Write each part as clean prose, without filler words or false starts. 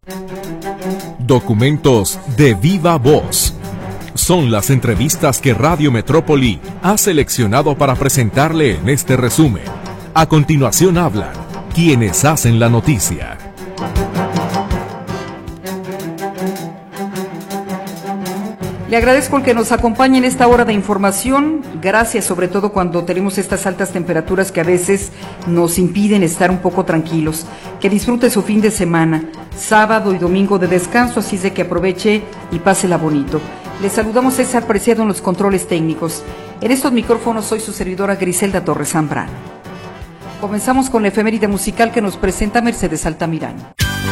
Documentos de viva voz. Son las entrevistas que Radio Metrópoli ha seleccionado para presentarle en este resumen. A continuación hablan quienes hacen la noticia. Le agradezco el que nos acompañe en esta hora de información. Gracias, sobre todo cuando tenemos estas altas temperaturas que a veces nos impiden estar un poco tranquilos. Que disfrute su fin de semana, sábado y domingo de descanso, así es de que aproveche y pásela bonito. Les saludamos César Preciado en los controles técnicos. En estos micrófonos soy su servidora Griselda Torres Zambrano. Comenzamos con la efeméride musical que nos presenta Mercedes Altamirano.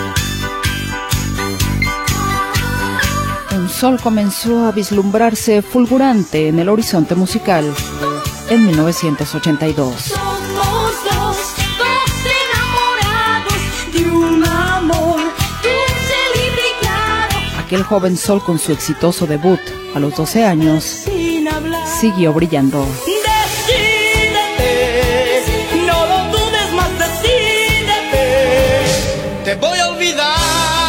Un sol comenzó a vislumbrarse fulgurante en el horizonte musical en 1982. Somos dos enamorados de un amor dulce y brillado. Aquel joven sol con su exitoso debut a los 12 años siguió brillando. Decídete, no lo dudes más, decídete. Te voy a olvidar.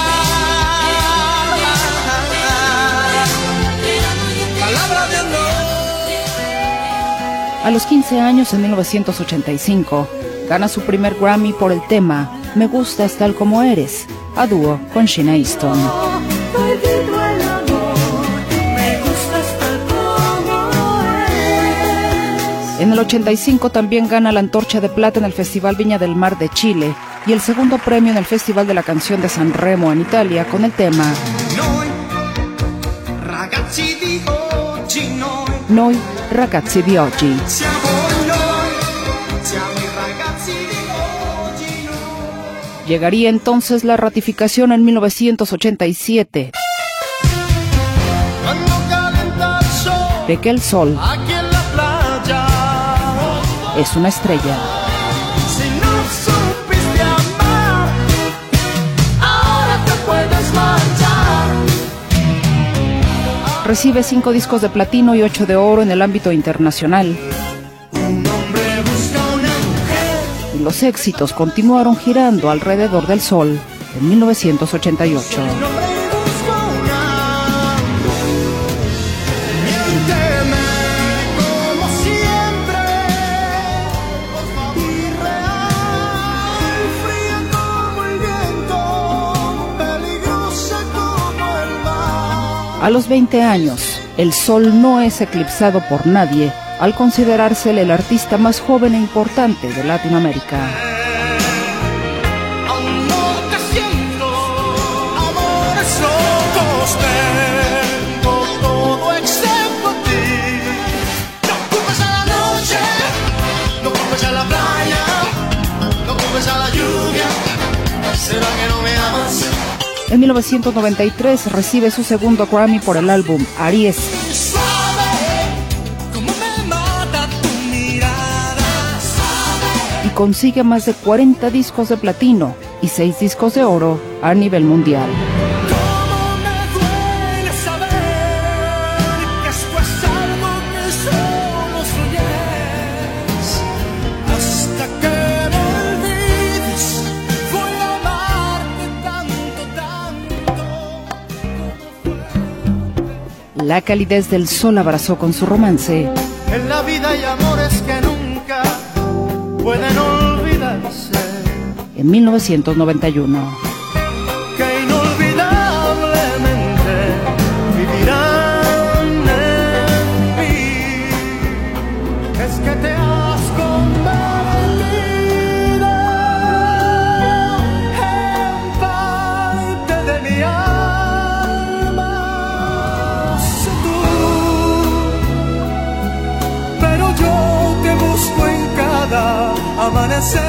A los 15 años, en 1985, gana su primer Grammy por el tema Me Gustas Tal Como Eres, a dúo con Sheena Easton. En el 85 también gana la Antorcha de Plata en el Festival Viña del Mar de Chile y el segundo premio en el Festival de la Canción de San Remo en Italia con el tema Noi ragazzi di oggi. Llegaría entonces la ratificación en 1987 de que el sol es una estrella. Recibe 5 discos de platino y 8 de oro en el ámbito internacional. Y los éxitos continuaron girando alrededor del sol en 1988. A los 20 años, el sol no es eclipsado por nadie al considerársele el artista más joven e importante de Latinoamérica. En 1993 recibe su segundo Grammy por el álbum Aries. Y consigue más de 40 discos de platino y 6 discos de oro a nivel mundial. La calidez del sol abrazó con su romance. En la vida hay amores que nunca pueden olvidarse. En 1991. Que inolvidablemente vivirán en mí. Es que te has convertido en parte de mi alma. Amanecer.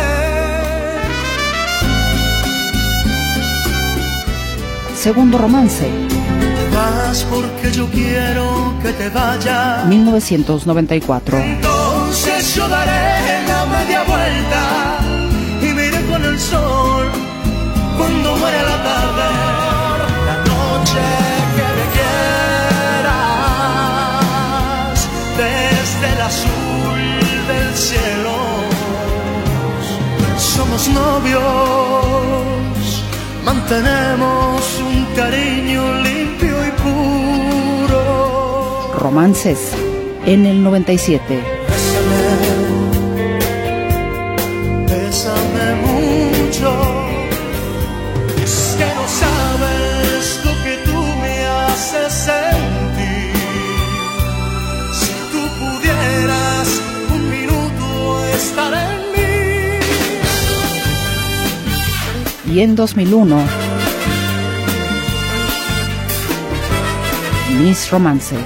Segundo romance. Vas porque yo quiero que te vayas. 1994. Entonces yo daré la media vuelta y miré con el sol cuando muere la tarde, la noche que me quieras desde el azul del cielo. Somos novios mantenemos un cariño limpio y puro. Romances en el 97. Bésame mucho, es que no sabes lo que tú me haces sentir. Si tú pudieras un minuto estar en mí. Y en 2001, Mis Romances.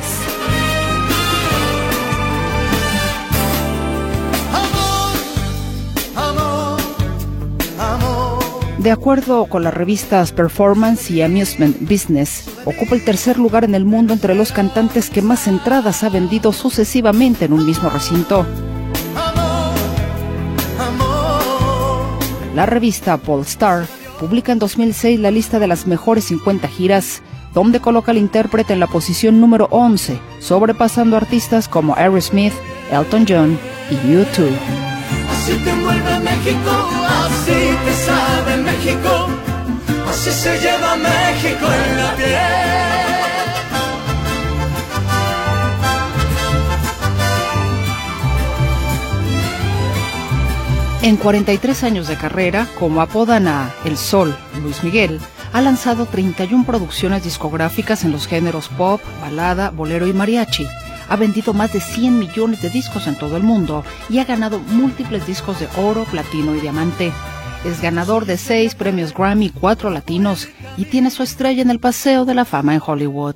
De acuerdo con las revistas Performance y Amusement Business, ocupa el tercer lugar en el mundo entre los cantantes que más entradas ha vendido sucesivamente en un mismo recinto. La revista Pollstar publica en 2006 la lista de las mejores 50 giras, donde coloca al intérprete en la posición número 11, sobrepasando artistas como Aerosmith, Elton John y U2. Así te envuelve México, así te sabe México, así se lleva México en la piel. En 43 años de carrera, como apodan a El Sol, Luis Miguel, ha lanzado 31 producciones discográficas en los géneros pop, balada, bolero y mariachi. Ha vendido más de 100 millones de discos en todo el mundo y ha ganado múltiples discos de oro, platino y diamante. Es ganador de 6 premios Grammy, 4 latinos y tiene su estrella en el Paseo de la Fama en Hollywood.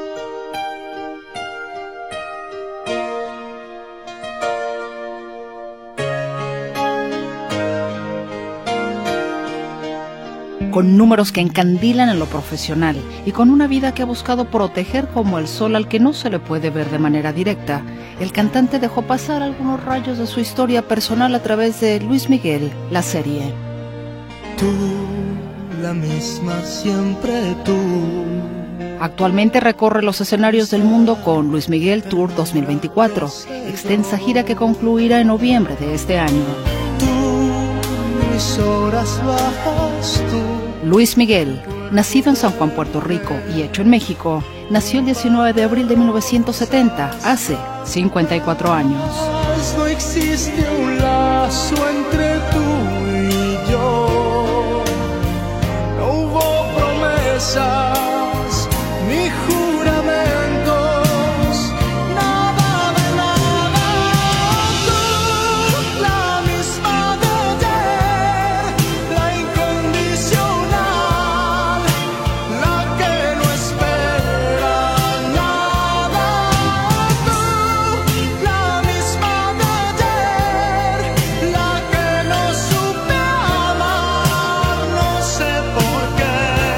Con números que encandilan en lo profesional y con una vida que ha buscado proteger como el sol al que no se le puede ver de manera directa, el cantante dejó pasar algunos rayos de su historia personal a través de Luis Miguel, la serie. Tú, la misma, siempre tú. Actualmente recorre los escenarios del mundo con Luis Miguel Tour 2024, extensa gira que concluirá en noviembre de este año. Tú, mis horas bajas, tú. Luis Miguel, nacido en San Juan, Puerto Rico y hecho en México, nació el 19 de abril de 1970, hace 54 años. No existe un lazo entre tú y yo, no hubo promesas ni juramentos, nada de nada. Tú, la misma de ayer, la incondicional, la que no espera nada. Tú, la misma de ayer, la que no supe amar, no sé por qué.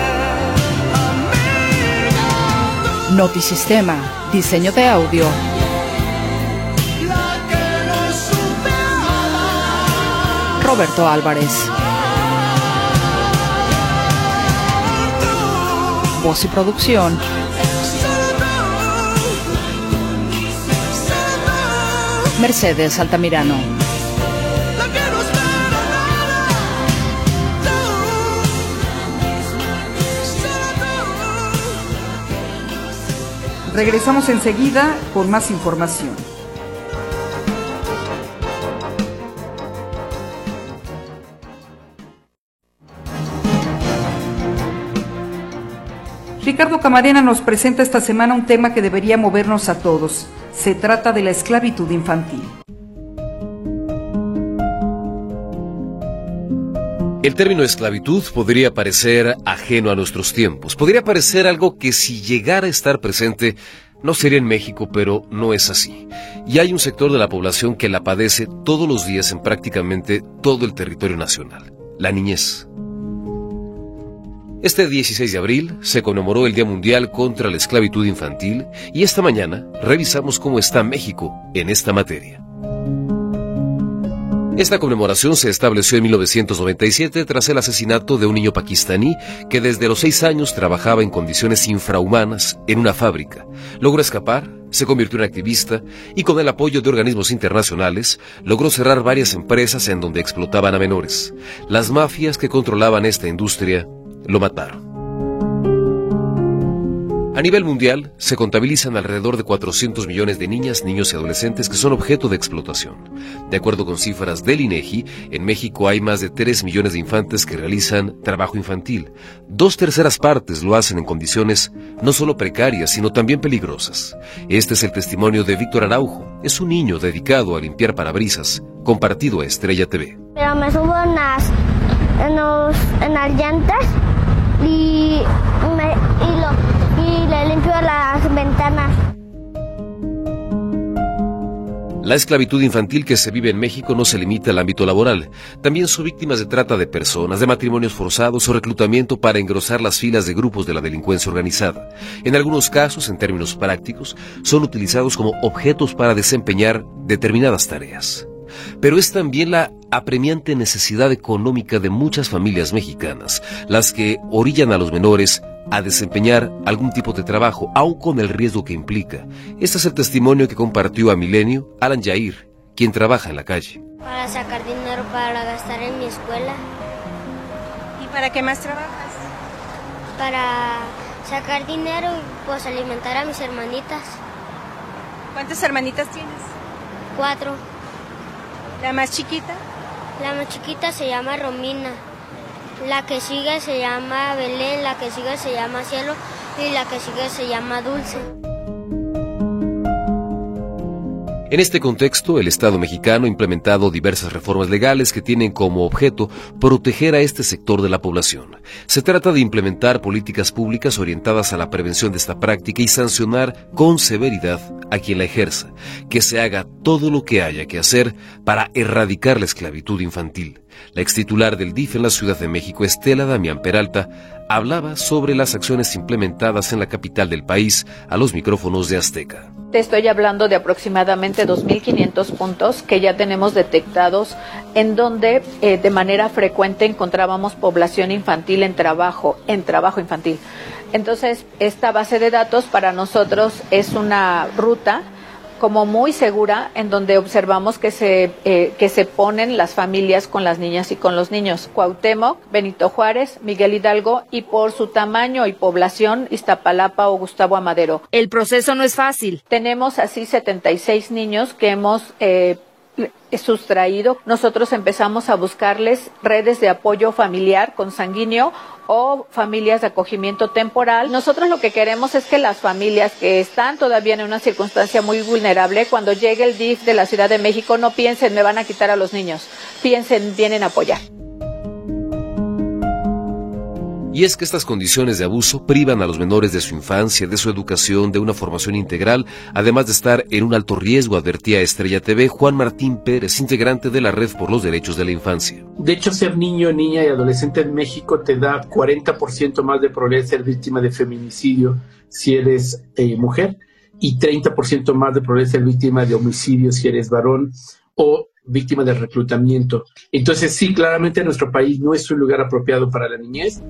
Amiga, tú, Notisistema, diseño de audio, la que no supe amar. Roberto Álvarez. Voz y producción, Mercedes Altamirano. Regresamos enseguida con más información. Ricardo Camarena nos presenta esta semana un tema que debería movernos a todos. Se trata de la esclavitud infantil. El término esclavitud podría parecer ajeno a nuestros tiempos, podría parecer algo que si llegara a estar presente no sería en México, pero no es así. Y hay un sector de la población que la padece todos los días en prácticamente todo el territorio nacional, la niñez. Este 16 de abril se conmemoró el Día Mundial contra la Esclavitud Infantil y esta mañana revisamos cómo está México en esta materia. Esta conmemoración se estableció en 1997 tras el asesinato de un niño pakistaní que desde los 6 años trabajaba en condiciones infrahumanas en una fábrica. Logró escapar, se convirtió en activista y con el apoyo de organismos internacionales logró cerrar varias empresas en donde explotaban a menores. Las mafias que controlaban esta industria lo mataron. A nivel mundial, se contabilizan alrededor de 400 millones de niñas, niños y adolescentes que son objeto de explotación. De acuerdo con cifras del INEGI, en México hay más de 3 millones de infantes que realizan trabajo infantil. 2/3 partes lo hacen en condiciones no solo precarias, sino también peligrosas. Este es el testimonio de Víctor Araujo. Es un niño dedicado a limpiar parabrisas, compartido a Estrella TV. Pero me subo en las llantas y le limpio las ventanas. La esclavitud infantil que se vive en México no se limita al ámbito laboral. También son víctimas de trata de personas, de matrimonios forzados o reclutamiento para engrosar las filas de grupos de la delincuencia organizada. En algunos casos, en términos prácticos, son utilizados como objetos para desempeñar determinadas tareas. Pero es también la apremiante necesidad económica de muchas familias mexicanas las que orillan a los menores a desempeñar algún tipo de trabajo, aun con el riesgo que implica. Este es el testimonio que compartió a Milenio Alan Yair, quien trabaja en la calle. Para sacar dinero para gastar en mi escuela. ¿Y para qué más trabajas? Para sacar dinero y pues alimentar a mis hermanitas. ¿Cuántas hermanitas tienes? 4. ¿La más chiquita? La más chiquita se llama Romina. La que sigue se llama Belén, la que sigue se llama Cielo y la que sigue se llama Dulce. En este contexto, el Estado mexicano ha implementado diversas reformas legales que tienen como objeto proteger a este sector de la población. Se trata de implementar políticas públicas orientadas a la prevención de esta práctica y sancionar con severidad a quien la ejerza, que se haga todo lo que haya que hacer para erradicar la esclavitud infantil. La extitular del DIF en la Ciudad de México, Estela Damián Peralta, hablaba sobre las acciones implementadas en la capital del país a los micrófonos de Azteca. Te estoy hablando de aproximadamente 2.500 puntos que ya tenemos detectados en donde de manera frecuente encontrábamos población infantil en trabajo infantil. Entonces, esta base de datos para nosotros es una ruta como muy segura, en donde observamos que se ponen las familias con las niñas y con los niños. Cuauhtémoc, Benito Juárez, Miguel Hidalgo y por su tamaño y población, Iztapalapa o Gustavo Amadero. El proceso no es fácil. Tenemos así 76 niños que hemos sustraído. Nosotros empezamos a buscarles redes de apoyo familiar consanguíneo o familias de acogimiento temporal. Nosotros lo que queremos es que las familias que están todavía en una circunstancia muy vulnerable, cuando llegue el DIF de la Ciudad de México, no piensen, me van a quitar a los niños. Piensen, vienen a apoyar. Y es que estas condiciones de abuso privan a los menores de su infancia, de su educación, de una formación integral, además de estar en un alto riesgo, advertía Estrella TV Juan Martín Pérez, integrante de la Red por los Derechos de la Infancia. De hecho, ser niño, niña y adolescente en México te da 40% más de probabilidad de ser víctima de feminicidio si eres mujer y 30% más de probabilidad de ser víctima de homicidio si eres varón o víctima de reclutamiento. Entonces, sí, claramente nuestro país no es un lugar apropiado para la niñez.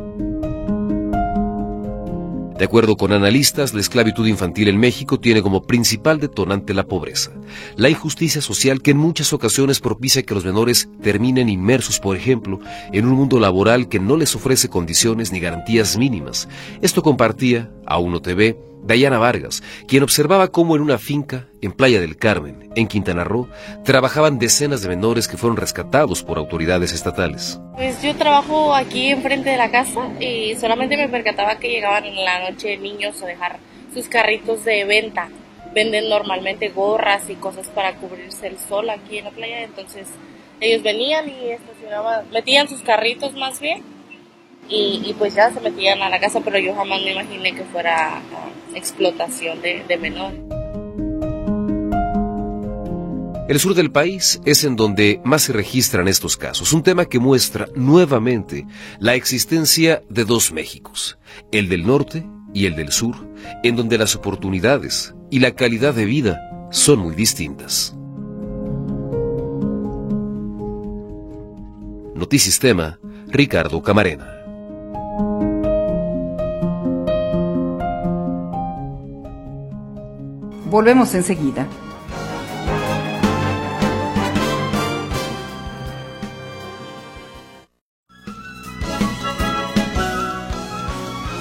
De acuerdo con analistas, la esclavitud infantil en México tiene como principal detonante la pobreza, la injusticia social que en muchas ocasiones propicia que los menores terminen inmersos, por ejemplo, en un mundo laboral que no les ofrece condiciones ni garantías mínimas. Esto compartía a Uno TV Dayana Vargas, quien observaba cómo en una finca en Playa del Carmen, en Quintana Roo, trabajaban decenas de menores que fueron rescatados por autoridades estatales. Pues yo trabajo aquí enfrente de la casa y solamente me percataba que llegaban en la noche niños a dejar sus carritos de venta. Venden normalmente gorras y cosas para cubrirse el sol aquí en la playa, entonces ellos venían y estacionaban, metían sus carritos más bien y pues ya se metían a la casa, pero yo jamás me imaginé que fuera explotación de menores. El sur del país es en donde más se registran estos casos, un tema que muestra nuevamente la existencia de dos Méxicos, el del norte y el del sur, en donde las oportunidades y la calidad de vida son muy distintas. Notisistema, Ricardo Camarena. Volvemos enseguida.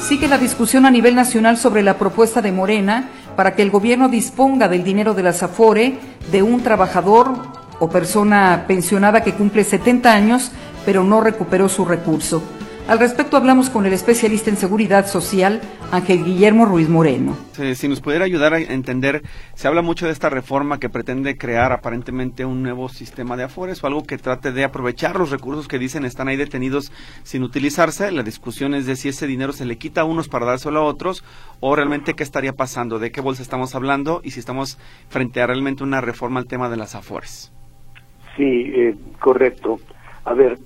Sigue la discusión a nivel nacional sobre la propuesta de Morena para que el gobierno disponga del dinero de las Afore de un trabajador o persona pensionada que cumple 70 años pero no recuperó su recurso. Al respecto hablamos con el especialista en seguridad social, Ángel Guillermo Ruiz Moreno. Si nos pudiera ayudar a entender, se habla mucho de esta reforma que pretende crear aparentemente un nuevo sistema de afores o algo que trate de aprovechar los recursos que dicen están ahí detenidos sin utilizarse. La discusión es de si ese dinero se le quita a unos para dárselo a otros o realmente qué estaría pasando, de qué bolsa estamos hablando y si estamos frente a realmente una reforma al tema de las afores. Sí, correcto. A ver,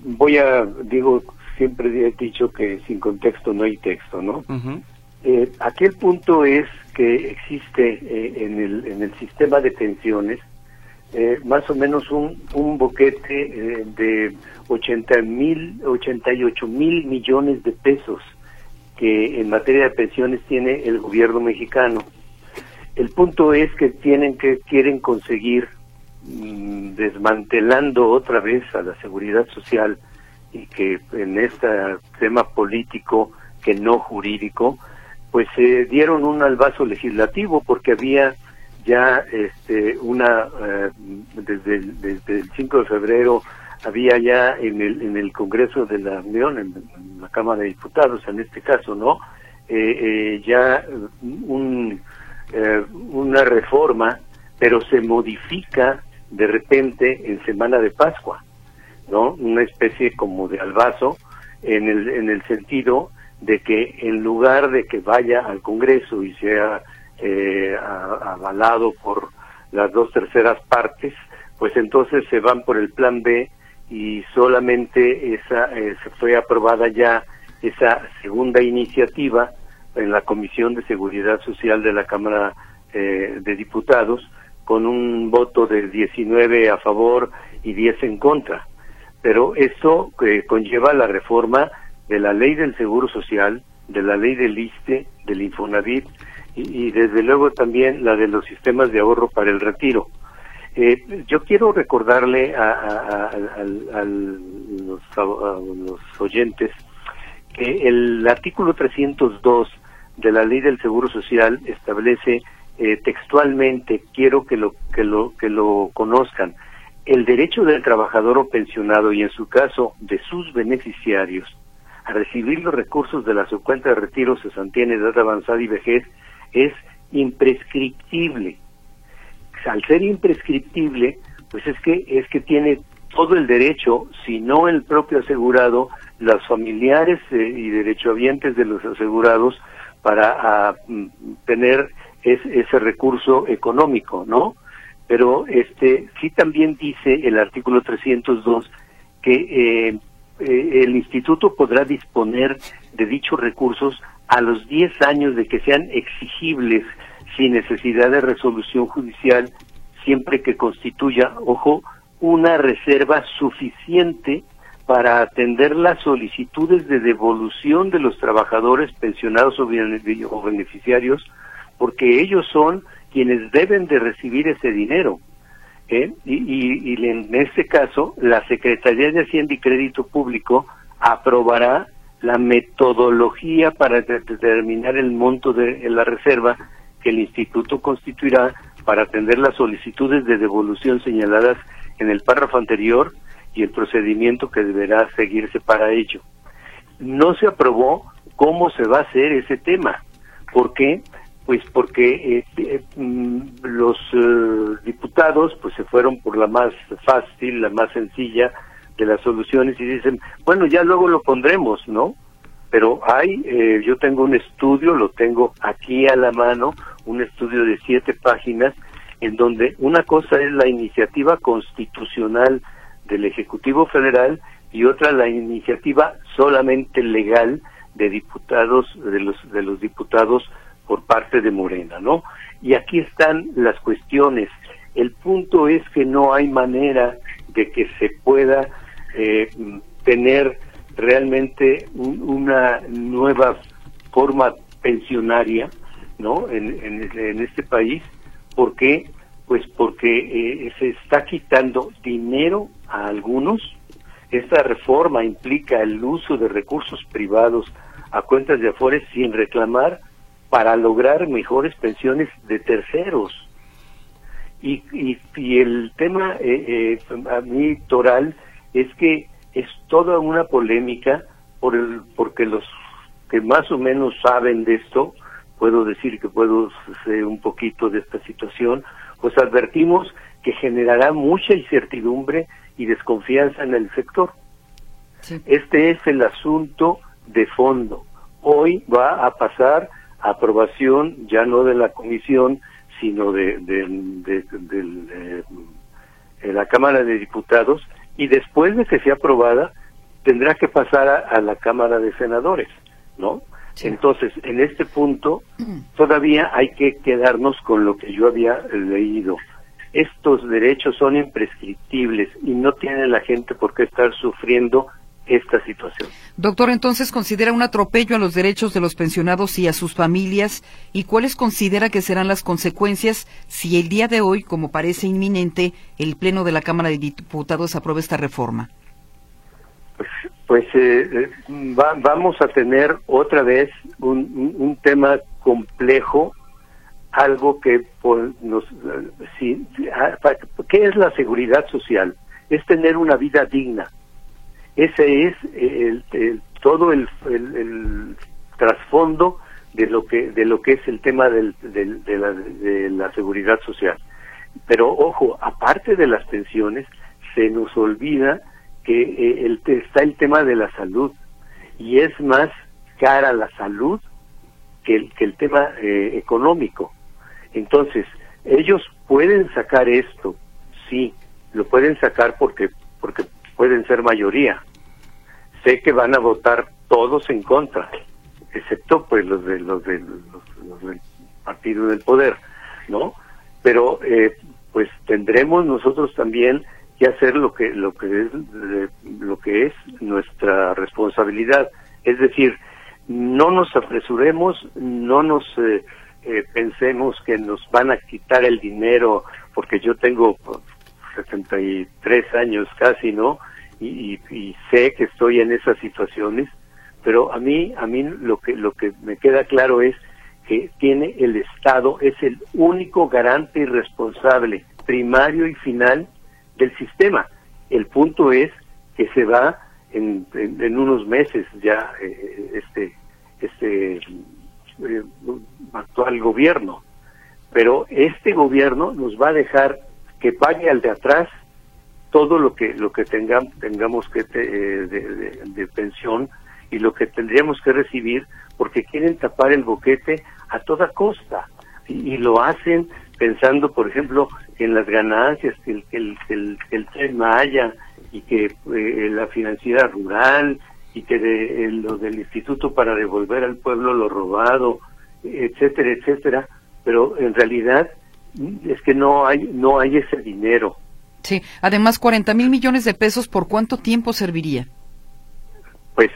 siempre he dicho que sin contexto no hay texto, ¿no? Uh-huh. Aquí el punto es que existe en el sistema de pensiones más o menos un boquete de 88 mil millones de pesos que en materia de pensiones tiene el gobierno mexicano. El punto es que quieren conseguir, desmantelando otra vez a la seguridad social, y que en este tema político que no jurídico, pues se dieron un albazo legislativo porque había ya desde el 5 de febrero había ya en el Congreso de la Unión, en la Cámara de Diputados en este caso, ¿no? Ya una reforma, pero se modifica de repente en Semana de Pascua, ¿no? Una especie como de albazo en el sentido de que en lugar de que vaya al Congreso y sea avalado por las 2/3 partes, pues entonces se van por el plan B y solamente se fue aprobada ya esa segunda iniciativa en la Comisión de Seguridad Social de la Cámara de Diputados con un voto de 19 a favor y 10 en contra. Pero esto conlleva la reforma de la ley del Seguro Social, de la ley del ISSSTE, del Infonavit y desde luego también la de los sistemas de ahorro para el retiro. Yo quiero recordarle a los oyentes que el artículo 302 de la ley del Seguro Social establece textualmente, quiero que lo conozcan, el derecho del trabajador o pensionado y en su caso de sus beneficiarios a recibir los recursos de la subcuenta de retiro, cesantía en edad avanzada y vejez es imprescriptible. Al ser imprescriptible, pues es que tiene todo el derecho, si no el propio asegurado, los familiares y derechohabientes de los asegurados para tener ese recurso económico, ¿no? Pero sí también dice el artículo 302 que el instituto podrá disponer de dichos recursos a los 10 años de que sean exigibles sin necesidad de resolución judicial, siempre que constituya, ojo, una reserva suficiente para atender las solicitudes de devolución de los trabajadores pensionados o beneficiarios, porque ellos son quienes deben de recibir ese dinero. Y en este caso, la Secretaría de Hacienda y Crédito Público aprobará la metodología para determinar el monto de la reserva que el instituto constituirá para atender las solicitudes de devolución señaladas en el párrafo anterior y el procedimiento que deberá seguirse para ello. No se aprobó cómo se va a hacer ese tema. ¿Por qué? Pues porque los diputados pues se fueron por la más fácil, la más sencilla de las soluciones y dicen, bueno, ya luego lo pondremos, ¿no? Pero yo tengo un estudio, lo tengo aquí a la mano, un estudio de 7 páginas, en donde una cosa es la iniciativa constitucional del Ejecutivo Federal y otra la iniciativa solamente legal de diputados, de los diputados por parte de Morena, ¿no? Y aquí están las cuestiones. El punto es que no hay manera de que se pueda tener realmente una nueva forma pensionaria, ¿no? En este país. ¿Por qué? Pues porque se está quitando dinero a algunos. Esta reforma implica el uso de recursos privados a cuentas de Afores sin reclamar para lograr mejores pensiones de terceros. Y el tema a mí toral es que es toda una polémica porque los que más o menos saben de esto, puedo decir que puedo sé un poquito de esta situación, pues advertimos que generará mucha incertidumbre y desconfianza en el sector. Sí. Este es el asunto de fondo. Hoy va a pasar a aprobación ya no de la comisión, sino de la Cámara de Diputados, y después de que sea aprobada tendrá que pasar a la Cámara de Senadores, ¿no? Sí. Entonces, en este punto todavía hay que quedarnos con lo que yo había leído. Estos derechos son imprescriptibles y no tiene la gente por qué estar sufriendo esta situación. Doctor, entonces, ¿considera un atropello a los derechos de los pensionados y a sus familias? ¿Y cuáles considera que serán las consecuencias si el día de hoy, como parece inminente, el Pleno de la Cámara de Diputados aprueba esta reforma? Vamos a tener otra vez un tema complejo, algo que ¿qué es la seguridad social? Es tener una vida digna. Ese es todo el trasfondo de lo que es el tema de la seguridad social. Pero ojo, aparte de las pensiones, se nos olvida que está el tema de la salud, y es más cara la salud que el tema económico. Entonces, ellos pueden sacar esto, sí, lo pueden sacar porque pueden ser mayoría. Sé que van a votar todos en contra, excepto pues los del partido del poder, ¿no? Pero pues tendremos nosotros también que hacer lo que es nuestra responsabilidad. Es decir, no nos apresuremos, no nos pensemos que nos van a quitar el dinero, porque yo tengo 73 años casi, ¿no? Y sé que estoy en esas situaciones, pero a mí lo que me queda claro es que tiene el Estado, es el único garante y responsable primario y final del sistema. El punto es que se va en unos meses ya actual gobierno, pero este gobierno nos va a dejar que pague al de atrás todo lo que tengamos que de pensión y lo que tendríamos que recibir, porque quieren tapar el boquete a toda costa y lo hacen pensando, por ejemplo, en las ganancias que el Tren Maya y que la financiera rural y que lo del instituto para devolver al pueblo lo robado, etcétera, etcétera, pero en realidad es que no hay ese dinero. Sí, además 40,000 millones de pesos, ¿por cuánto tiempo serviría? Pues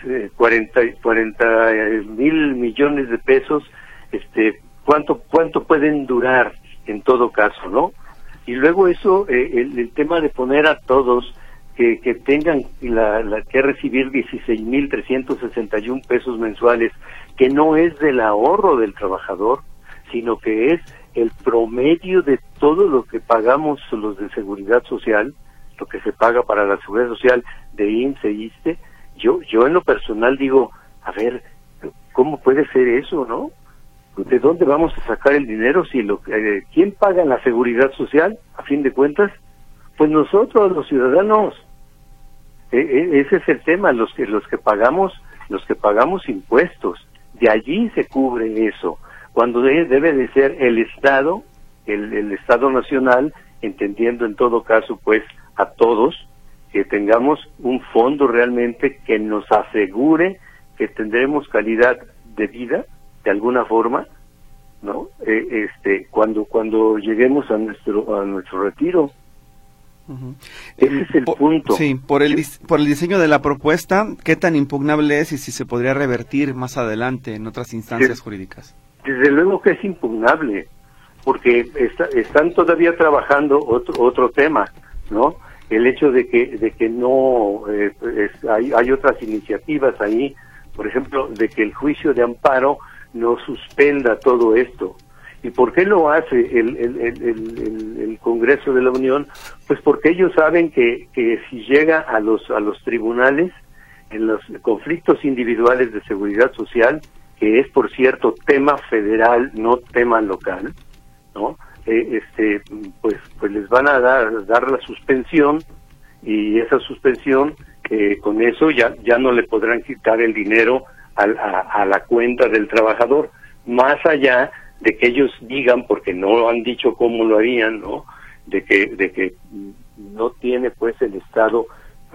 40,000 millones de pesos, ¿cuánto pueden durar en todo caso, no? Y luego eso, el tema de poner a todos que tengan que recibir 16,361 pesos mensuales, que no es del ahorro del trabajador, sino que es el promedio de todo lo que pagamos los de seguridad social, lo que se paga para la seguridad social de IMSS e ISSSTE. Yo en lo personal digo, a ver, ¿cómo puede ser eso, no? ¿De dónde vamos a sacar el dinero si quién paga la seguridad social, a fin de cuentas? Pues nosotros, los ciudadanos. Ese es el tema, los que pagamos impuestos. De allí se cubre eso, cuando debe de ser el Estado, el Estado nacional, entendiendo en todo caso pues a todos, que tengamos un fondo realmente que nos asegure que tendremos calidad de vida de alguna forma, ¿no? Cuando lleguemos a nuestro retiro. Uh-huh. Ese es el punto. Sí, por el diseño de la propuesta, ¿qué tan impugnable es y si se podría revertir más adelante en otras instancias jurídicas? Desde luego que es impugnable, porque están todavía trabajando otro tema, ¿no? El hecho de que no hay otras iniciativas ahí por ejemplo, de que el juicio de amparo no suspenda todo esto. ¿Y por qué lo hace el Congreso de la Unión? Pues porque ellos saben que si llega a los tribunales, en los conflictos individuales de seguridad social, que es, por cierto, tema federal, no tema local, ¿no? Pues les van a dar la suspensión, y esa suspensión, con eso ya no le podrán quitar el dinero a la cuenta del trabajador, más allá de que ellos digan, porque no han dicho cómo lo harían, ¿no? De que no tiene pues el Estado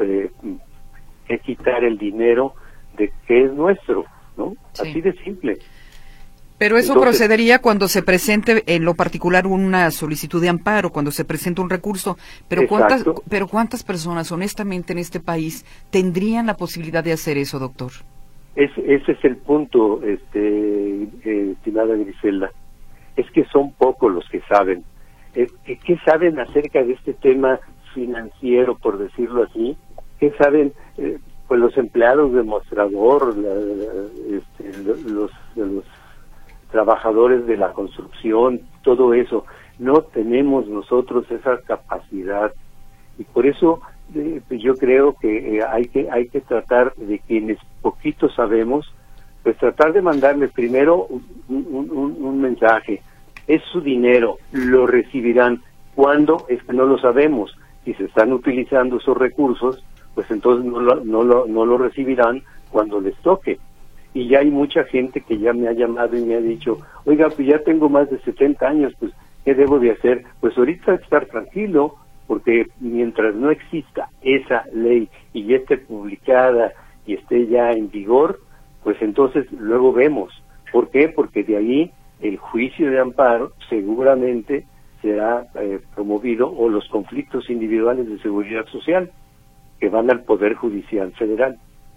que quitar el dinero de que es nuestro, ¿no? Sí. Así de simple. Pero eso entonces procedería cuando se presente en lo particular una solicitud de amparo, cuando se presente un recurso. Pero ¿cuántas personas, honestamente, en este país tendrían la posibilidad de hacer eso, doctor? Ese es el punto, estimada Griselda. Es que son pocos los que saben. ¿Qué saben acerca de este tema financiero, por decirlo así? ¿Qué saben pues los empleados de mostrador, los trabajadores de la construcción, todo eso? No tenemos nosotros esa capacidad, y por eso yo creo que hay que tratar de quienes poquito sabemos, pues tratar de mandarles primero un mensaje. Es su dinero, lo recibirán. ¿Cuándo? Es que no lo sabemos. Si se están utilizando esos recursos, pues entonces no lo recibirán cuando les toque. Y ya hay mucha gente que ya me ha llamado y me ha dicho, oiga, pues ya tengo más de 70 años, pues ¿qué debo de hacer? Pues ahorita estar tranquilo, porque mientras no exista esa ley y ya esté publicada y esté ya en vigor, pues entonces luego vemos. ¿Por qué? Porque de ahí el juicio de amparo seguramente será promovido, o los conflictos individuales de seguridad social que van al Poder Judicial Federal.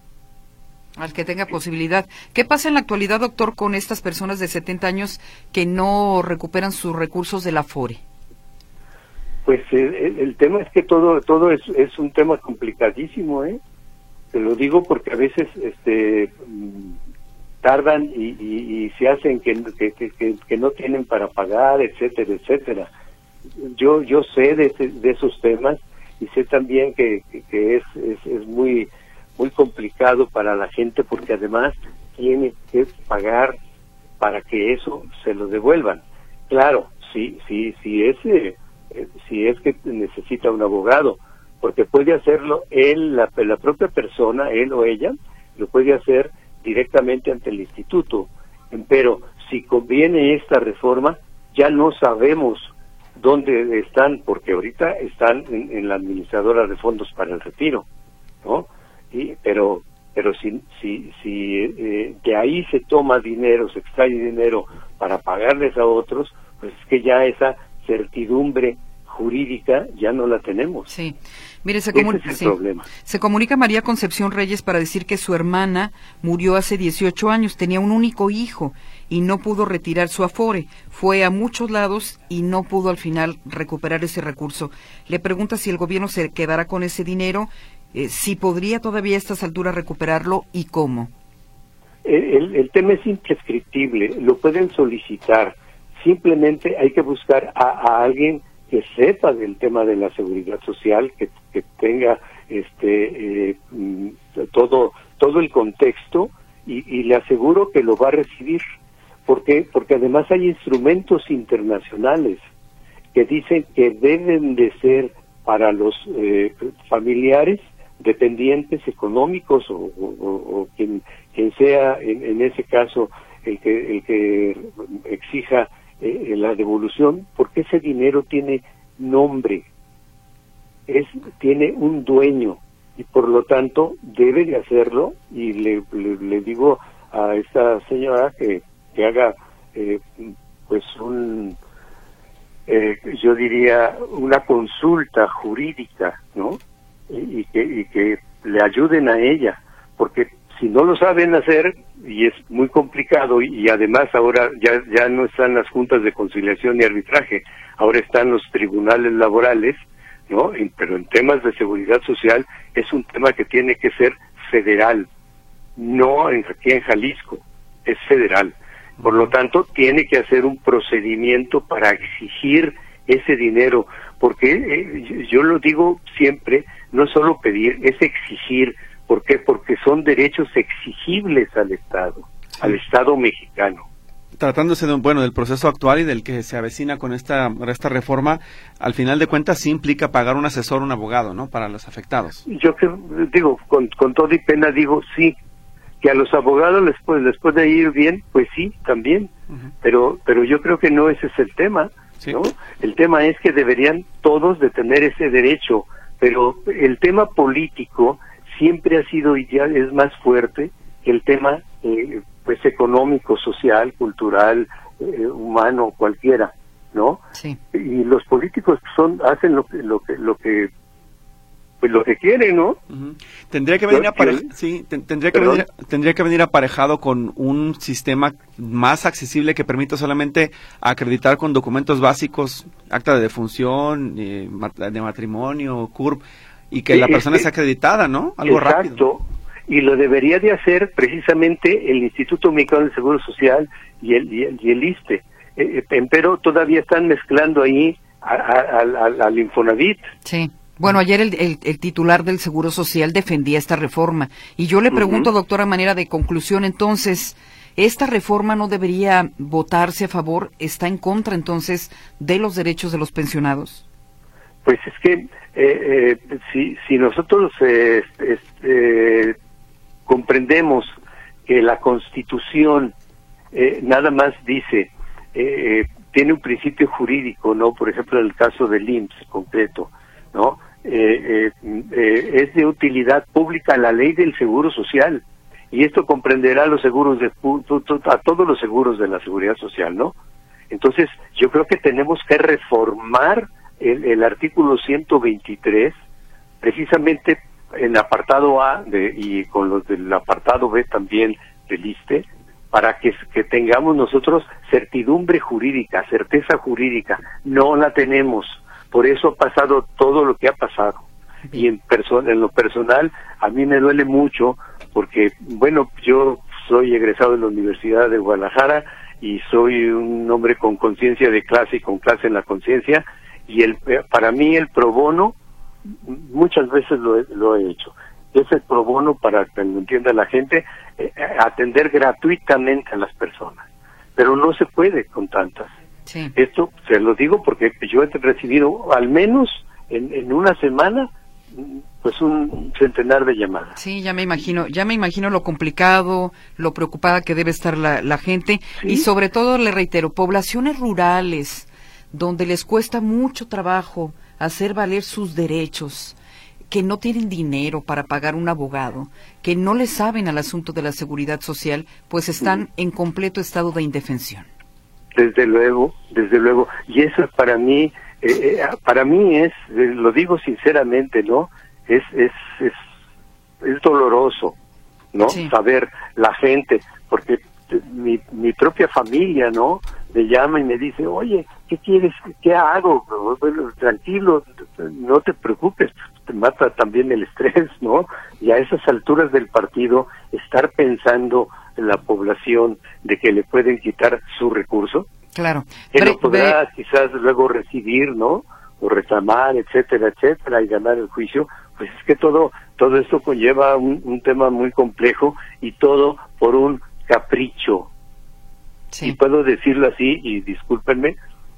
Al que tenga posibilidad. ¿Qué pasa en la actualidad, doctor, con estas personas de 70 años que no recuperan sus recursos del Afore? Pues el tema es que todo es un tema complicadísimo, Te lo digo porque a veces tardan y se hacen que no tienen para pagar, etcétera, etcétera. Yo sé de esos temas, y sé también que es muy complicado para la gente, porque además tiene que pagar para que eso se lo devuelvan. Claro, si es que necesita un abogado, porque puede hacerlo él, la propia persona, él o ella, lo puede hacer directamente ante el instituto. Pero si conviene esta reforma, ya no sabemos dónde están, porque ahorita están en la administradora de fondos para el retiro, ¿no? Pero si de ahí se toma dinero, se extrae dinero para pagarles a otros, pues es que ya esa certidumbre jurídica ya no la tenemos. Sí. Mire, se comunica María Concepción Reyes para decir que su hermana murió hace 18 años, tenía un único hijo y no pudo retirar su Afore. Fue a muchos lados y no pudo al final recuperar ese recurso. Le pregunta si el gobierno se quedará con ese dinero, si podría todavía a estas alturas recuperarlo y cómo. El tema es imprescriptible, lo pueden solicitar. Simplemente hay que buscar a alguien que sepa del tema de la seguridad social, que tenga todo el contexto, y le aseguro que lo va a recibir. ¿Por qué? Porque además hay instrumentos internacionales que dicen que deben de ser para los familiares, dependientes económicos, o quien sea en ese caso el que exija la devolución, porque ese dinero tiene nombre, tiene un dueño, y por lo tanto debe de hacerlo. Y le digo a esta señora que haga pues yo diría una consulta jurídica, ¿no? Y que le ayuden a ella, porque si no lo saben hacer, y es muy complicado, y además ahora ya no están las juntas de conciliación y arbitraje, ahora están los tribunales laborales, ¿no? Pero en temas de seguridad social es un tema que tiene que ser federal. no aquí en Jalisco, es federal. Por lo tanto, tiene que hacer un procedimiento para exigir ese dinero, porque yo lo digo siempre, no solo pedir, es exigir. ¿Por qué? Porque son derechos exigibles al Estado mexicano. Tratándose del proceso actual y del que se avecina con esta reforma, al final de cuentas sí implica pagar un asesor, un abogado, ¿no?, para los afectados. Yo que digo, con todo y pena digo sí, que a los abogados les puede ir bien, pues sí, también, pero yo creo que no ese es el tema, ¿no? El tema es que deberían todos de tener ese derecho, pero el tema político siempre ha sido y ya es más fuerte que el tema pues económico, social, cultural, humano, cualquiera, ¿no? Sí. Y los políticos hacen lo que quieren, ¿no? Tendría que venir tendría que venir aparejado con un sistema más accesible que permita solamente acreditar con documentos básicos, acta de defunción, de matrimonio, CURP, y que la persona sea acreditada, ¿no? Algo rápido. Exacto. Y lo debería de hacer precisamente el Instituto Mexicano del Seguro Social y el ISSSTE. Pero todavía están mezclando ahí al Infonavit. Sí. Bueno, ayer el titular del Seguro Social defendía esta reforma. Y yo le pregunto, doctor, a manera de conclusión, entonces, ¿esta reforma no debería votarse a favor? ¿Está en contra, entonces, de los derechos de los pensionados? Pues es que si nosotros comprendemos que la Constitución nada más dice, tiene un principio jurídico, ¿no? Por ejemplo, en el caso del IMSS concreto, ¿no? Es de utilidad pública la ley del Seguro Social, y esto comprenderá los seguros a todos los seguros de la Seguridad Social, ¿no? Entonces, yo creo que tenemos que reformar el artículo 123, precisamente en apartado A y con los del apartado B también del ISSSTE, para que tengamos nosotros certidumbre jurídica, certeza jurídica. No la tenemos, por eso ha pasado todo lo que ha pasado. Y en lo personal, a mí me duele mucho, porque, bueno, yo soy egresado de la Universidad de Guadalajara y soy un hombre con conciencia de clase y con clase en la conciencia, y para mí el pro bono, muchas veces lo he hecho. Es el pro bono, para que lo entienda la gente, atender gratuitamente a las personas. Pero no se puede con tantas. Sí. Esto se lo digo porque yo he recibido al menos en una semana pues un centenar de llamadas. Sí, ya me imagino lo complicado, lo preocupada que debe estar la gente. ¿Sí? Y sobre todo, le reitero, poblaciones rurales donde les cuesta mucho trabajo hacer valer sus derechos, que no tienen dinero para pagar un abogado, que no le saben al asunto de la seguridad social, pues están en completo estado de indefensión. Desde luego, y eso para mí es, lo digo sinceramente, ¿no? Es doloroso, ¿no? Sí. Saber la gente, porque mi propia familia, ¿no?, me llama y me dice, oye, ¿qué quieres? ¿Qué hago? Bueno, tranquilo, no te preocupes, te mata también el estrés, ¿no? Y a esas alturas del partido, estar pensando en la población de que le pueden quitar su recurso, claro, que lo podrá quizás luego recibir, ¿no?, o reclamar, etcétera, y ganar el juicio. Pues es que todo esto conlleva un tema muy complejo, y todo por un capricho. Sí. Y puedo decirlo así, y discúlpenme,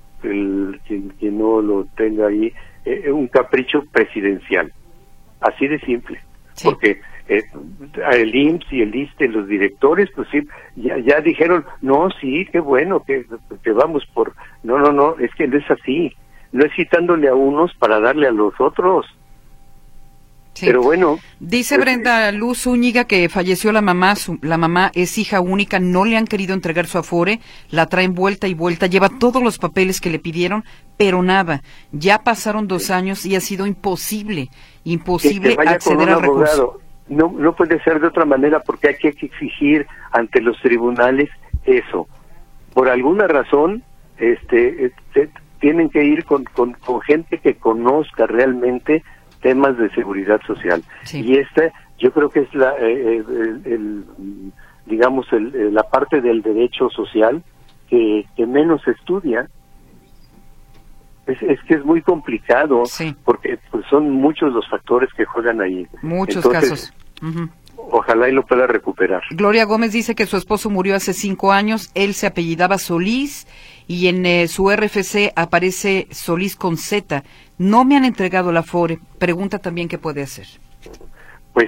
quien no lo tenga ahí, un capricho presidencial, así de simple. Sí. Porque el IMSS y el ISSSTE, los directores, pues sí, ya dijeron, no, sí, qué bueno, que vamos por... No, es que no es así, no es quitándole a unos para darle a los otros. Sí. Pero bueno. Dice Brenda Luz Zúñiga que falleció la mamá, la mamá es hija única, no le han querido entregar su Afore, la traen vuelta y vuelta, lleva todos los papeles que le pidieron, pero nada, ya pasaron 2 años y ha sido imposible acceder al recurso. No puede ser de otra manera, porque hay que exigir ante los tribunales eso. Por alguna razón, tienen que ir con gente que conozca realmente temas de seguridad social. Sí. Y Yo creo que es la parte del derecho social que menos se estudia. Es que es muy complicado, sí, porque pues, son muchos los factores que juegan ahí. Muchos casos. Ojalá y lo pueda recuperar. Gloria Gómez dice que su esposo murió hace 5 años, él se apellidaba Solís y en su RFC aparece Solís con Z. No me han entregado la Afore. Pregunta también qué puede hacer. Pues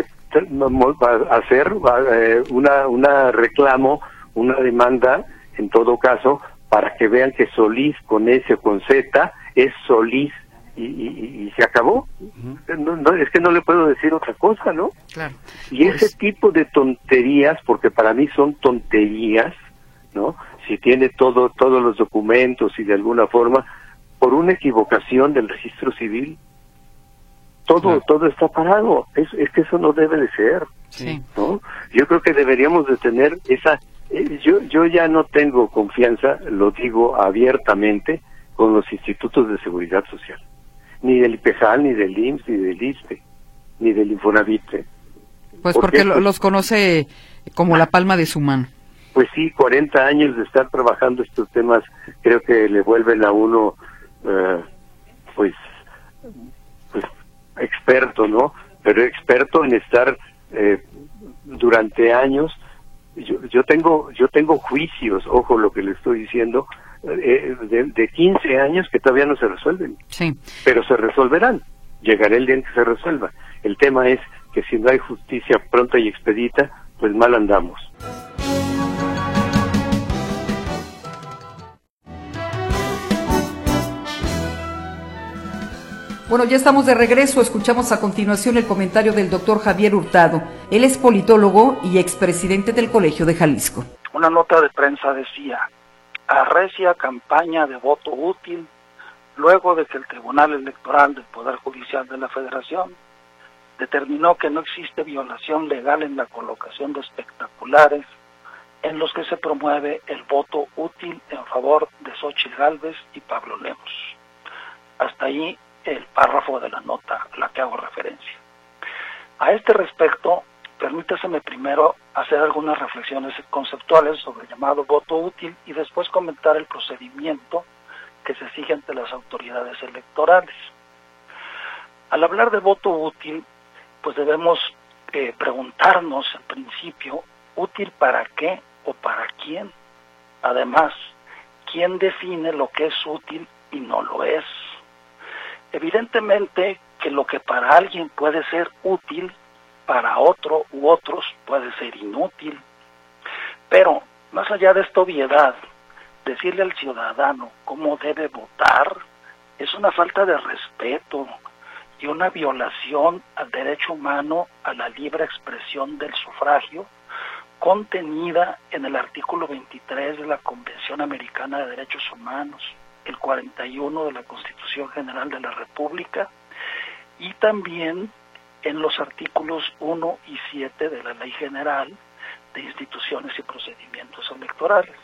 hacer una reclamo, una demanda, en todo caso, para que vean que Solís con S o con Z es Solís y se acabó. No, es que no le puedo decir otra cosa, ¿no? Claro. Y ese tipo de tonterías, porque para mí son tonterías, ¿no? Si tiene todos los documentos y de alguna forma, por una equivocación del registro civil, todo está parado. Es que eso no debe de ser, sí, ¿no? Yo creo que deberíamos de tener esa... Yo ya no tengo confianza, lo digo abiertamente, con los institutos de seguridad social. Ni del IPEJAL, ni del IMSS, ni del ISSSTE, ni del Infonavit. Pues porque los conoce como la palma de su mano. Pues sí, 40 años de estar trabajando estos temas, creo que le vuelven a uno, pues experto, ¿no? Pero experto en estar durante años. Yo tengo juicios, ojo lo que le estoy diciendo, de 15 años que todavía no se resuelven. Sí. Pero se resolverán. Llegará el día en que se resuelva. El tema es que si no hay justicia pronta y expedita, pues mal andamos. Bueno, ya estamos de regreso. Escuchamos a continuación el comentario del doctor Javier Hurtado. Él es politólogo y expresidente del Colegio de Jalisco. Una nota de prensa decía: arrecia campaña de voto útil luego de que el Tribunal Electoral del Poder Judicial de la Federación determinó que no existe violación legal en la colocación de espectaculares en los que se promueve el voto útil en favor de Xóchitl Gálvez y Pablo Lemos. Hasta ahí el párrafo de la nota a la que hago referencia. A este respecto, permítaseme primero hacer algunas reflexiones conceptuales sobre el llamado voto útil y después comentar el procedimiento que se sigue ante las autoridades electorales. Al hablar de voto útil, pues debemos preguntarnos en principio, ¿útil para qué o para quién? Además, ¿quién define lo que es útil y no lo es? Evidentemente que lo que para alguien puede ser útil, para otro u otros puede ser inútil. Pero, más allá de esta obviedad, decirle al ciudadano cómo debe votar es una falta de respeto y una violación al derecho humano a la libre expresión del sufragio, contenida en el artículo 23 de la Convención Americana de Derechos Humanos, el 41 de la Constitución General de la República y también en los artículos 1 y 7 de la Ley General de Instituciones y Procedimientos Electorales.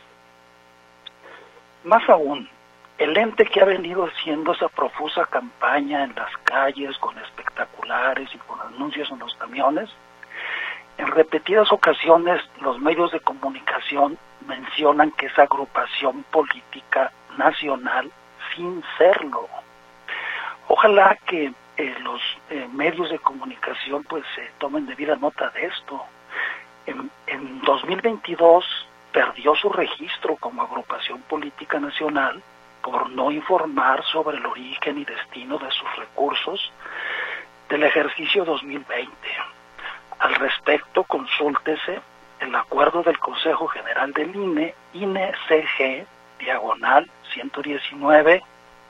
Más aún, el ente que ha venido haciendo esa profusa campaña en las calles con espectaculares y con anuncios en los camiones, en repetidas ocasiones los medios de comunicación mencionan que es agrupación política nacional sin serlo. Ojalá que los medios de comunicación pues tomen debida nota de esto. En 2022 perdió su registro como agrupación política nacional por no informar sobre el origen y destino de sus recursos del ejercicio 2020. Al respecto, consúltese el acuerdo del Consejo General del INE, INE-CG, /119-2022.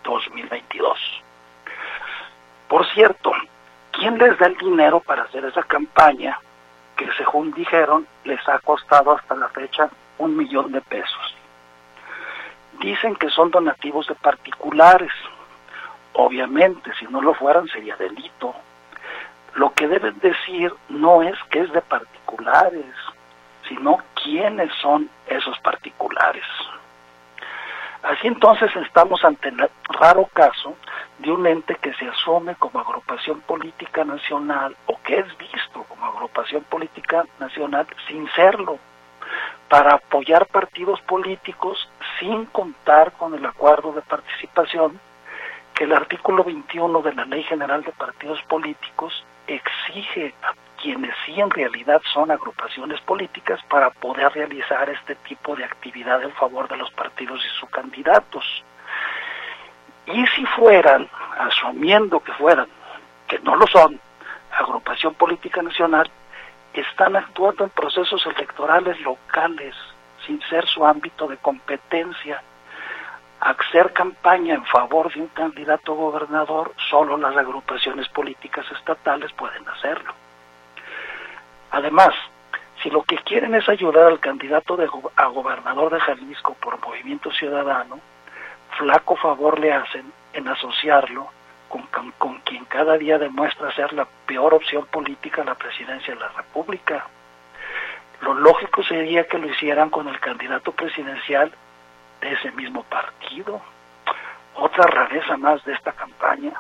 Por cierto, ¿quién les da el dinero para hacer esa campaña que, según dijeron, les ha costado hasta la fecha $1,000,000? Dicen que son donativos de particulares. Obviamente, si no lo fueran, sería delito. Lo que deben decir no es que es de particulares, sino quiénes son esos particulares. Así entonces estamos ante el raro caso de un ente que se asume como agrupación política nacional o que es visto agrupación política nacional sin serlo, para apoyar partidos políticos sin contar con el acuerdo de participación que el artículo 21 de la Ley General de Partidos Políticos exige a quienes sí en realidad son agrupaciones políticas para poder realizar este tipo de actividad en favor de los partidos y sus candidatos. Y si fueran, asumiendo que fueran, que no lo son, agrupación política nacional, están actuando en procesos electorales locales, sin ser su ámbito de competencia. Hacer campaña en favor de un candidato gobernador, solo las agrupaciones políticas estatales pueden hacerlo. Además, si lo que quieren es ayudar al candidato a gobernador de Jalisco por Movimiento Ciudadano, flaco favor le hacen en asociarlo con quien cada día demuestra ser la peor opción política a la presidencia de la República. Lo lógico sería que lo hicieran con el candidato presidencial de ese mismo partido. Otra rareza más de esta campaña.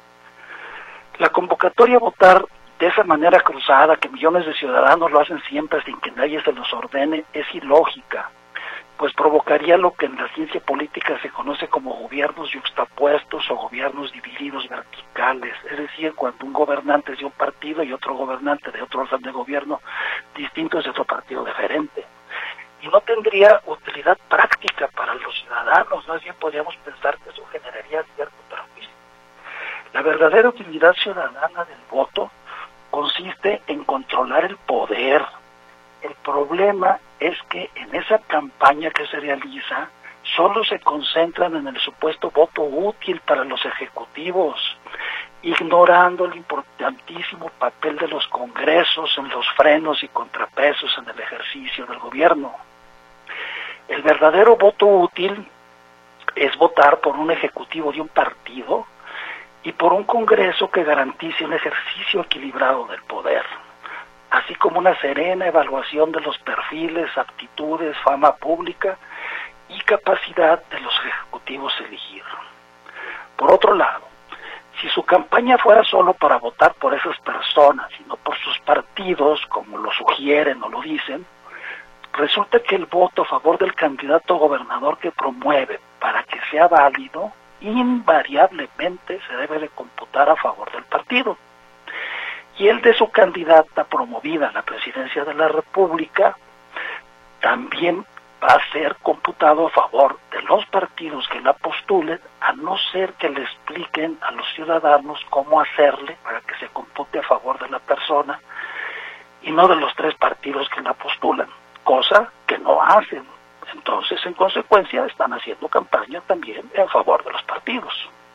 La convocatoria a votar de esa manera cruzada, que millones de ciudadanos lo hacen siempre sin que nadie se los ordene, es ilógica, pues provocaría lo que en la ciencia política se conoce como gobiernos yuxtapuestos o gobiernos divididos verticales, es decir, cuando un gobernante es de un partido y otro gobernante de otro orden de gobierno distinto es de otro partido diferente. Y no tendría utilidad práctica para los ciudadanos, más bien podríamos pensar que eso generaría cierto perjuicio. La verdadera utilidad ciudadana del voto consiste en controlar el poder. El problema es que en esa campaña que se realiza solo se concentran en el supuesto voto útil para los ejecutivos, ignorando el importantísimo papel de los congresos en los frenos y contrapesos en el ejercicio del gobierno. El verdadero voto útil es votar por un ejecutivo de un partido y por un congreso que garantice un ejercicio equilibrado del poder, así como una serena evaluación de los perfiles, aptitudes, fama pública y capacidad de los ejecutivos elegir. Por otro lado, si su campaña fuera solo para votar por esas personas y no por sus partidos, como lo sugieren o lo dicen, resulta que el voto a favor del candidato gobernador que promueve, para que sea válido, invariablemente se debe de computar a favor del partido. Y el de su candidata promovida a la presidencia de la República también va a ser computado a favor de los partidos que la postulen, a no ser que le expliquen a los ciudadanos cómo hacerle para que se compute a favor de la persona y no de los tres partidos que la postulan, cosa que no hacen. Entonces, en consecuencia, están haciendo campaña también en favor de los partidos.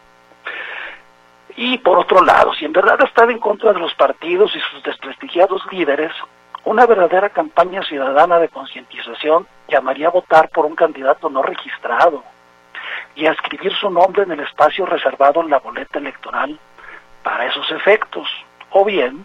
Y por otro lado, si en verdad están en contra de los partidos y sus desprestigiados líderes, una verdadera campaña ciudadana de concientización llamaría a votar por un candidato no registrado y a escribir su nombre en el espacio reservado en la boleta electoral para esos efectos, o bien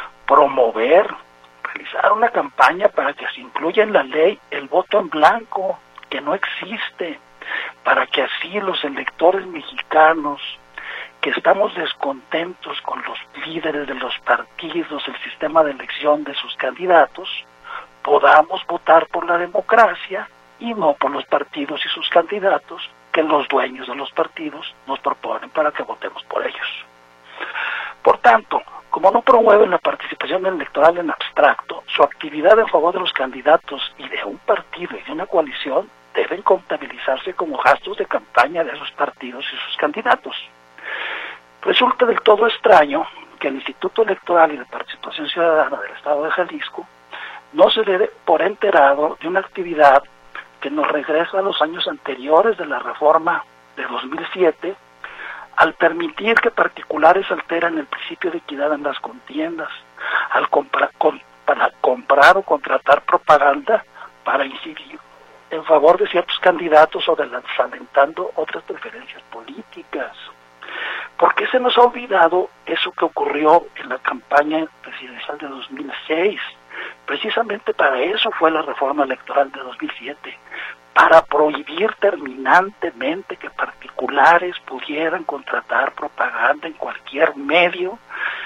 realizar una campaña para que se incluya en la ley el voto en blanco, que no existe, para que así los electores mexicanos que estamos descontentos con los líderes de los partidos, el sistema de elección de sus candidatos, podamos votar por la democracia y no por los partidos y sus candidatos que los dueños de los partidos nos proponen para que votemos por ellos. Por tanto, como no promueven la participación electoral en abstracto, su actividad en favor de los candidatos y de un partido y de una coalición deben contabilizarse como gastos de campaña de esos partidos y sus candidatos. Resulta del todo extraño que el Instituto Electoral y de Participación Ciudadana del Estado de Jalisco no se dé por enterado de una actividad que nos regresa a los años anteriores de la reforma de 2007, al permitir que particulares alteran el principio de equidad en las contiendas, para comprar o contratar propaganda para incidir en favor de ciertos candidatos o desalentando otras preferencias políticas. ¿Por qué se nos ha olvidado eso que ocurrió en la campaña presidencial de 2006? Precisamente para eso fue la reforma electoral de 2007, para prohibir terminantemente que particulares pudieran contratar propaganda en cualquier medio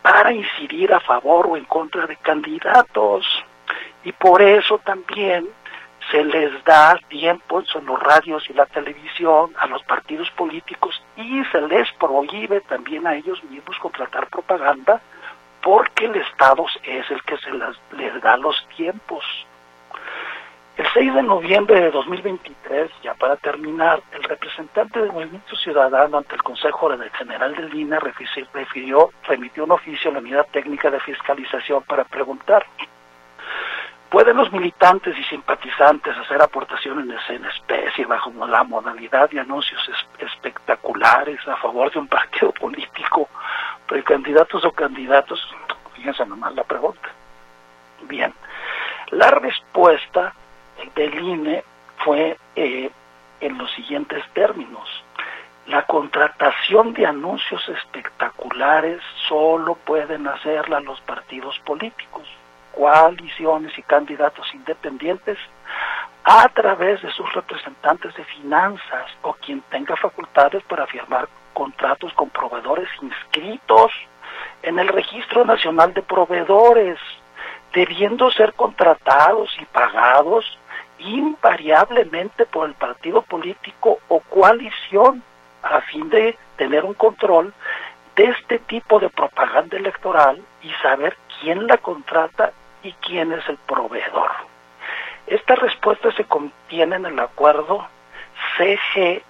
para incidir a favor o en contra de candidatos. Y por eso también se les da tiempo en los radios y la televisión a los partidos políticos y se les prohíbe también a ellos mismos contratar propaganda porque el Estado es el que les da los tiempos. El 6 de noviembre de 2023, ya para terminar, el representante del Movimiento Ciudadano ante el Consejo General del INE remitió un oficio a la Unidad Técnica de Fiscalización para preguntar: ¿pueden los militantes y simpatizantes hacer aportaciones en especie bajo la modalidad de anuncios espectaculares a favor de un partido político, precandidatos o candidatos? Fíjense nomás la pregunta. Bien, la respuesta del INE fue en los siguientes términos: la contratación de anuncios espectaculares solo pueden hacerla los partidos políticos, coaliciones y candidatos independientes a través de sus representantes de finanzas o quien tenga facultades para firmar contratos con proveedores inscritos en el Registro Nacional de Proveedores, debiendo ser contratados y pagados invariablemente por el partido político o coalición a fin de tener un control de este tipo de propaganda electoral y saber quién la contrata y quién es el proveedor. Esta respuesta se contiene en el acuerdo CG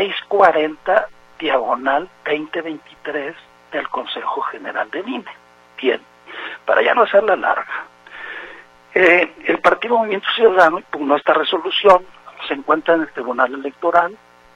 640/2023 del Consejo General del INE. Bien, para ya no hacerla larga, el Partido Movimiento Ciudadano impugnó esta resolución, se encuentra en el Tribunal Electoral,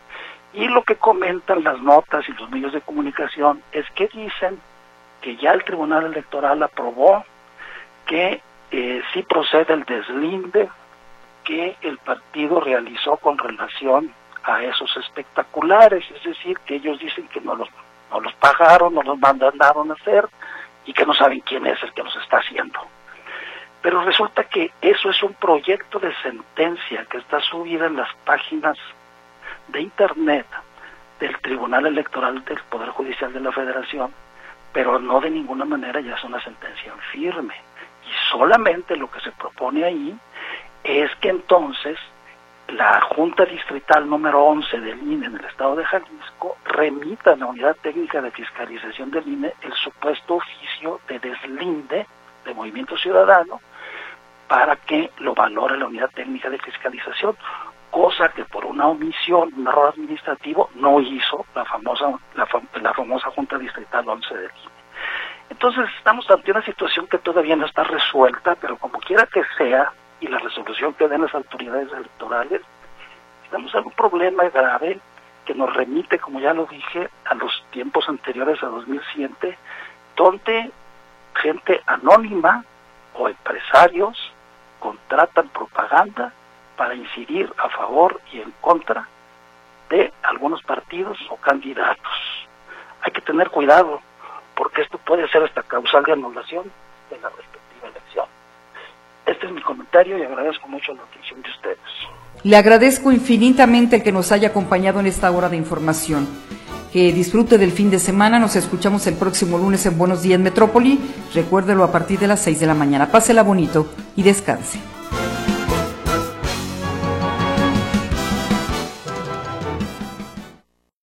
y lo que comentan las notas y los medios de comunicación es que dicen que ya el Tribunal Electoral aprobó que sí procede el deslinde que el partido realizó con relación a esos espectaculares, es decir, que ellos dicen que no los pagaron, no los mandaron a hacer y que no saben quién es el que los está haciendo. Pero resulta que eso es un proyecto de sentencia que está subida en las páginas de internet del Tribunal Electoral del Poder Judicial de la Federación, pero no de ninguna manera ya es una sentencia en firme. Y solamente lo que se propone ahí es que entonces la Junta Distrital número 11 del INE en el estado de Jalisco remita a la Unidad Técnica de Fiscalización del INE el supuesto oficio de deslinde de Movimiento Ciudadano para que lo valore la Unidad Técnica de Fiscalización, cosa que por una omisión, un error administrativo, no hizo la famosa Junta Distrital 11 del INE. Entonces estamos ante una situación que todavía no está resuelta, pero como quiera que sea, y la resolución que den las autoridades electorales, estamos en un problema grave que nos remite, como ya lo dije, a los tiempos anteriores a 2007, donde gente anónima o empresarios contratan propaganda para incidir a favor y en contra de algunos partidos o candidatos. Hay que tener cuidado, porque esto puede ser hasta causal de anulación de la respectiva elección. Este es mi comentario y agradezco mucho la atención de ustedes. Le agradezco infinitamente el que nos haya acompañado en esta hora de información. Que disfrute del fin de semana. Nos escuchamos el próximo lunes en Buenos Días Metrópoli. Recuérdelo a partir de las 6 de la mañana. Pásela bonito y descanse.